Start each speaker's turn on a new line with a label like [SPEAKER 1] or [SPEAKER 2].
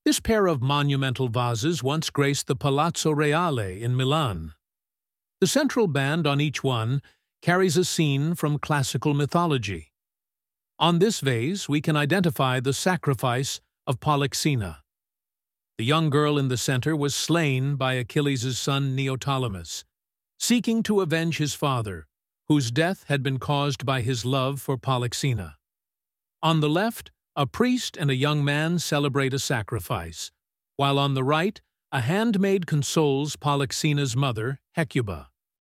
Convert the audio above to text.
[SPEAKER 1] This pair of monumental vases once graced the Palazzo Reale in Milan. The central band on each one carries a scene from classical mythology. On this vase, we can identify the sacrifice of Polyxena. The young girl in the center was slain by Achilles' son Neoptolemus, seeking to avenge his father, whose death had been caused by his love for Polyxena. On the left, a priest and a young man celebrate a sacrifice, while on the right, a handmaid consoles Polyxena's mother, Hecuba.